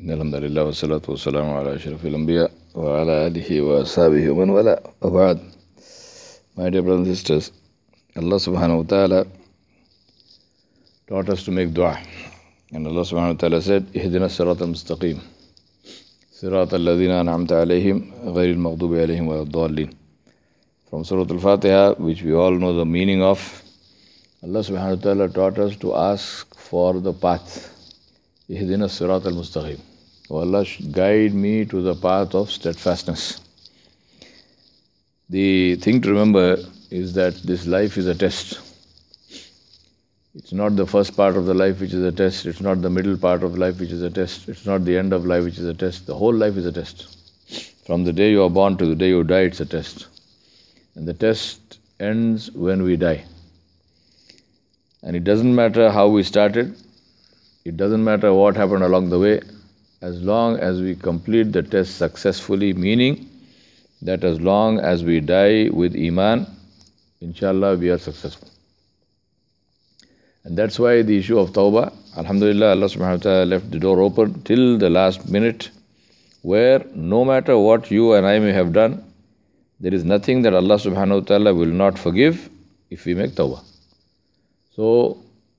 Alhamdulillah wa salatu wa salamu ala ashrafil anbiya wa ala alihi wa ashabihi wa man wala. Abad. My dear brothers and sisters, Allah subhanahu wa ta'ala taught us to make dua. And Allah subhanahu wa ta'ala said, Ihdina sirat al-mustaqim. Sirat al-ladhina an'amta alayhim, ghayril maghdubi alayhim wa ad-dallin. From Surah Al-Fatiha, which we all know the meaning of, Allah subhanahu wa ta'ala taught us to ask for the path. Ihdina sirat al-mustaqim. Oh Allah, guide me to the path of steadfastness. The thing to remember is that this life is a test. It's not the first part of the life which is a test. It's not the middle part of life which is a test. It's not the end of life which is a test. The whole life is a test. From the day you are born to the day you die, it's a test. And the test ends when we die. And it doesn't matter how we started. It doesn't matter what happened along the way. As long as we complete the test successfully, meaning that as long as we die with Iman, inshallah we are successful. And that's why the issue of Tawbah, alhamdulillah, Allah subhanahu wa ta'ala left the door open till the last minute, where no matter what you and I may have done, there is nothing that Allah subhanahu wa ta'ala will not forgive if we make Tawbah. So,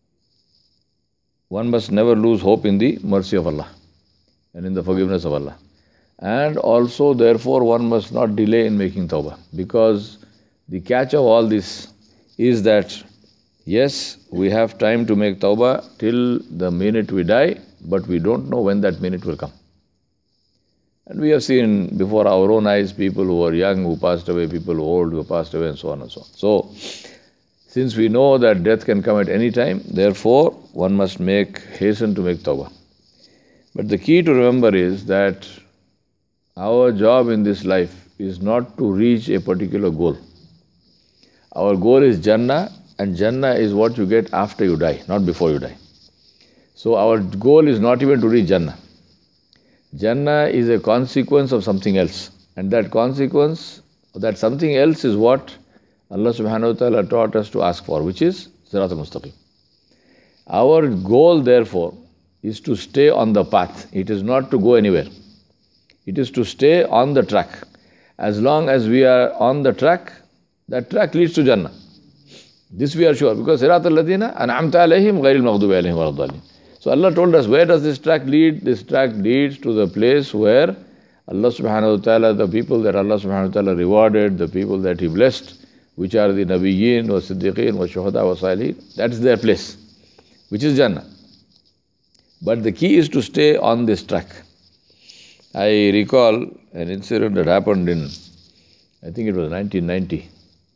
one must never lose hope in the mercy of Allah and in the forgiveness of Allah. And also, therefore, one must not delay in making Tawbah, because the catch of all this is that, yes, we have time to make Tawbah till the minute we die, but we don't know when that minute will come. And we have seen before our own eyes people who are young who passed away, people who are old who passed away, and so on and so on. So, since we know that death can come at any time, therefore, one must hasten to make Tawbah. But the key to remember is that our job in this life is not to reach a particular goal. Our goal is Jannah, and Jannah is what you get after you die, not before you die. So our goal is not even to reach Jannah. Jannah is a consequence of something else. And that consequence, that something else is what Allah subhanahu wa ta'ala taught us to ask for, which is Sirat al-Mustaqim. Our goal, therefore, is to stay on the path. It is not to go anywhere. It is to stay on the track. As long as we are on the track, that track leads to Jannah. This we are sure, because Sirat al-Ladina an'amta alayhim ghayril maghdubi alayhim wa ad-dallin. So Allah told us, where does this track lead? This track leads to the place where Allah subhanahu wa ta'ala, the people that Allah subhanahu wa ta'ala rewarded, the people that He blessed, which are the Nabiyyin, wa Siddiqeen, wa Shuhada, wa Salihin, that's their place, which is Jannah. But the key is to stay on this track. I recall an incident that happened in, I think it was 1990.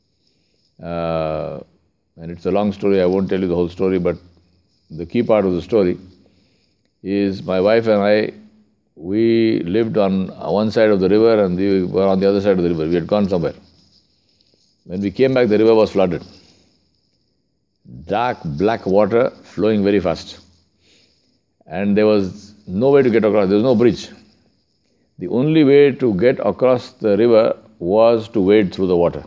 And it's a long story, I won't tell you the whole story, but the key part of the story is my wife and I, we lived on one side of the river and we were on the other side of the river. We had gone somewhere. When we came back, the river was flooded. Dark, black water flowing very fast. And there was no way to get across. There was no bridge. The only way to get across the river was to wade through the water.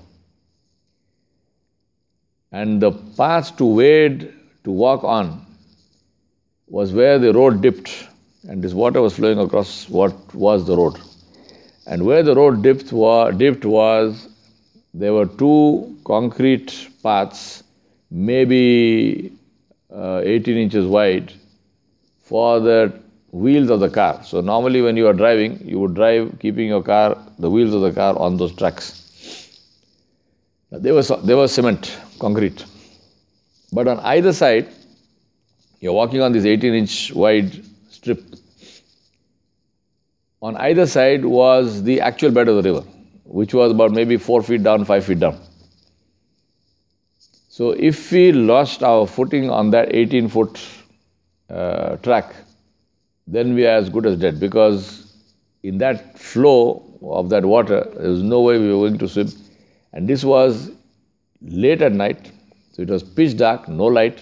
And the path to wade, to walk on, was where the road dipped. And this water was flowing across what was the road. And where the road dipped was, there were two concrete paths, maybe 18 inches wide, for the wheels of the car. So normally when you are driving, you would drive keeping your car, the wheels of the car on those tracks. There was cement, concrete. But on either side, you're walking on this 18-inch wide strip. On either side was the actual bed of the river, which was about maybe 4 feet down, 5 feet down. So if we lost our footing on that 18-foot track, then we are as good as dead, because in that flow of that water, there was no way we were going to swim. And this was late at night, so it was pitch dark, no light,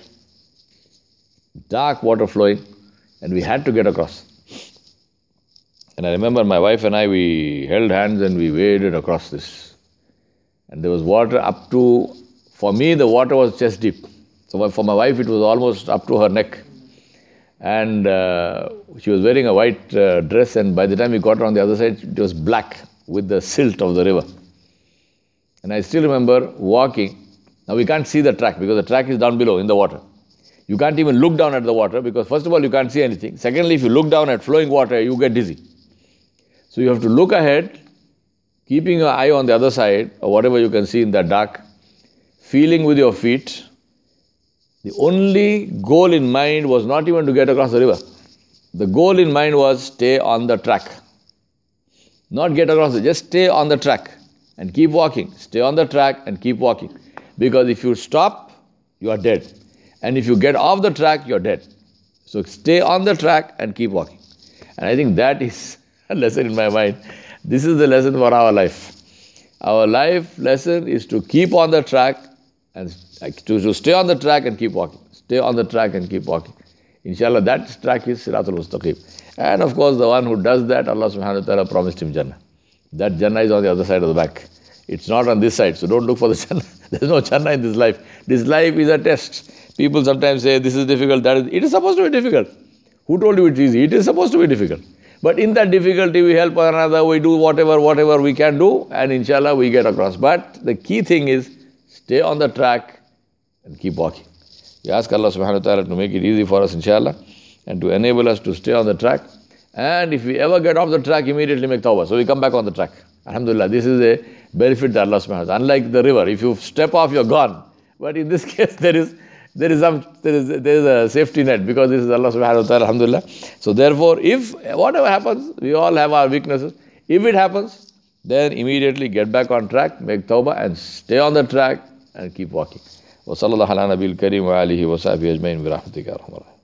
dark water flowing, and we had to get across. And I remember my wife and I, we held hands and we waded across this. And there was water up to, for me the water was chest deep. So for my wife it was almost up to her neck. And she was wearing a white dress, and by the time we got her on the other side, it was black with the silt of the river. And I still remember walking. Now we can't see the track because the track is down below in the water. You can't even look down at the water because first of all, you can't see anything. Secondly, if you look down at flowing water, you get dizzy. So you have to look ahead, keeping your eye on the other side, or whatever you can see in the dark, feeling with your feet. The only goal in mind was not even to get across the river. The goal in mind was stay on the track. Not get across it, just stay on the track and keep walking. Stay on the track and keep walking. Because if you stop, you are dead. And if you get off the track, you are dead. So stay on the track and keep walking. And I think that is a lesson in my mind. This is the lesson for our life. Our life lesson is to keep on the track and to stay on the track and keep walking. Stay on the track and keep walking. Inshallah, that track is Siratul Mustaqim. And of course, the one who does that, Allah subhanahu wa ta'ala promised him Jannah. That Jannah is on the other side of the back. It's not on this side, so don't look for the Jannah. There's no Jannah in this life. This life is a test. People sometimes say, this is difficult, that is... It is supposed to be difficult. Who told you it's easy? It is supposed to be difficult. But in that difficulty, we help one another, we do whatever we can do, and inshallah, we get across. But the key thing is, stay on the track and keep walking. We ask Allah subhanahu wa ta'ala to make it easy for us, inshallah, and to enable us to stay on the track. And if we ever get off the track, immediately make tawbah. So we come back on the track. Alhamdulillah, this is a benefit that Allah subhanahu wa ta'ala. Unlike the river, if you step off, you're gone. But in this case, there is a safety net because this is Allah subhanahu wa ta'ala, alhamdulillah. So therefore, if whatever happens, we all have our weaknesses. If it happens, then immediately get back on track, make tawbah and stay on the track and keep walking. وصلى الله على نبي الكريم وآله وصحبه أجمعين برحمتك يا أرحم الراحمين.